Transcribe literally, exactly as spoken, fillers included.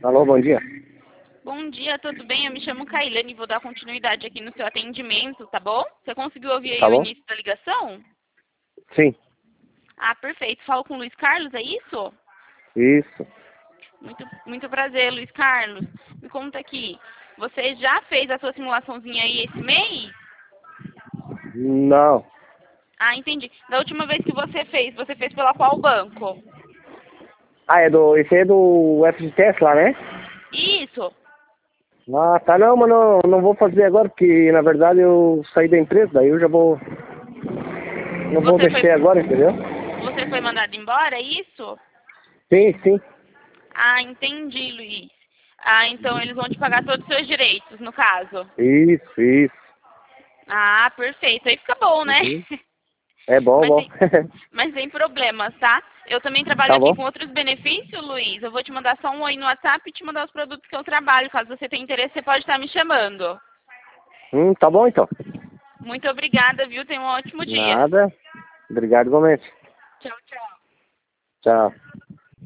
Alô, bom dia. Bom dia, tudo bem? Eu me chamo Kailane e vou dar continuidade aqui no seu atendimento, tá bom? Você conseguiu ouvir aí Tá o bom? início da ligação? Sim, Ah, perfeito. Falo com o Luiz Carlos, é isso? isso. Muito, muito prazer, Luiz Carlos. Me conta aqui, você já fez a sua simulaçãozinha aí esse mês? Não. Ah, entendi. Da última vez que você fez, você fez pela qual banco? Ah, é do, esse é do F G T S lá, né? Isso. Ah, tá, não, mas não, não vou fazer agora, porque na verdade eu saí da empresa, daí eu já vou, não vou Você foi, mexer agora, entendeu? você foi mandado embora, é isso? Sim, sim. Ah, entendi, Luiz. Ah, então eles vão te pagar todos os seus direitos, no caso. Isso, isso. Ah, perfeito. Aí fica bom, né? Uhum. É bom, Mas bom. sem, mas sem problemas, tá? Eu também trabalho Tá aqui bom? com outros benefícios, Luiz. Eu vou te mandar só um oi no WhatsApp e te mandar os produtos que eu trabalho. Caso você tenha interesse, você pode estar me chamando. Hum, tá bom então. Muito obrigada, viu? Tenha um ótimo dia. Nada. Obrigado igualmente. Tchau, tchau. Tchau.